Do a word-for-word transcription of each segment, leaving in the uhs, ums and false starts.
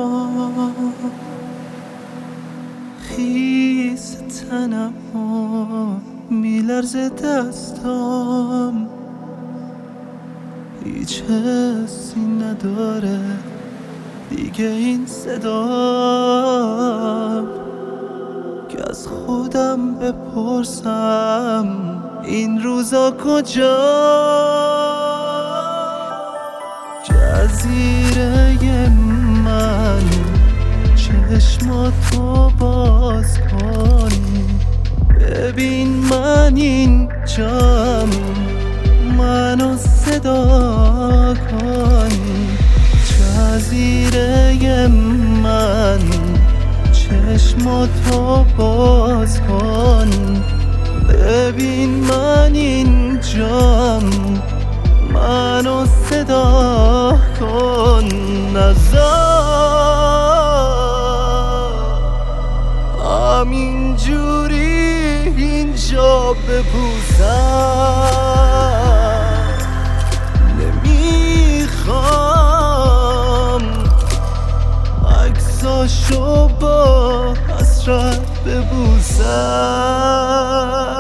خیس تنم میلرزه دستام، هیچ حسی نداره دیگه این صدا، که از خودم بپرسم این روزا کجا. جزیره من چشماتو باز کنی، ببین من اینجام، منو صدا کنی. جزیره من چشماتو باز کن، ببین من اینجام، منو صدا کن. نذار همینجوری اینجا بپوسم، نمیخوام عکساشو با حسرت ببوسم.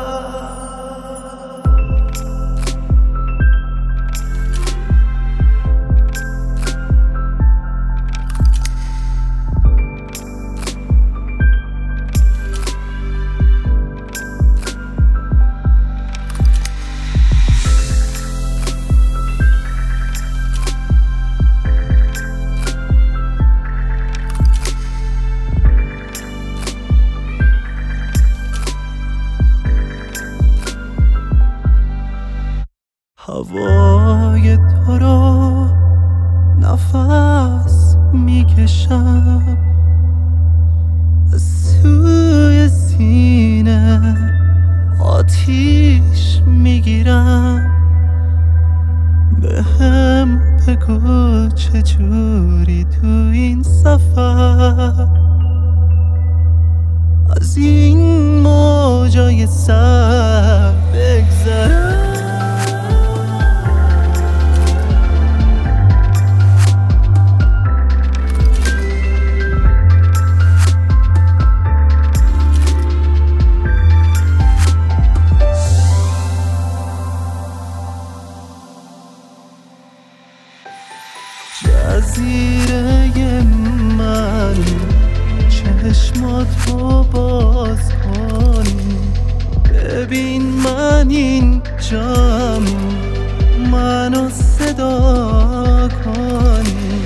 هوای تو رو نفس میکشم، از توی سینه آتیش میگیرم. به هم بگو چجوری تو این سفر از این موجای سر بگذرم. جزیره من چشماتو باز کنی، ببین من اینجام، منو صدا کنی.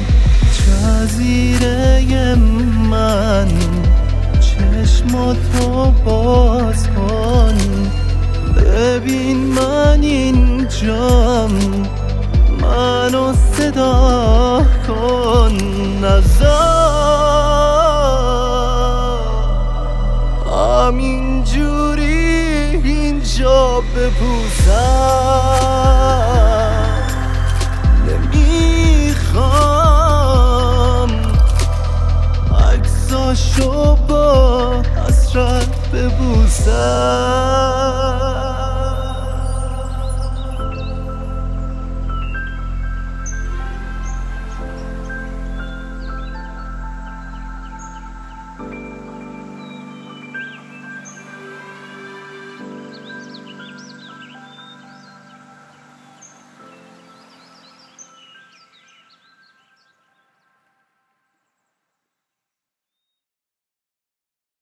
جزیره من چشماتو باز کن، ببین من اینجام، منو صدا کن. نذار همینجوری اینجا بپوسم، نمیخوام عکساشو با حسرت ببوسم.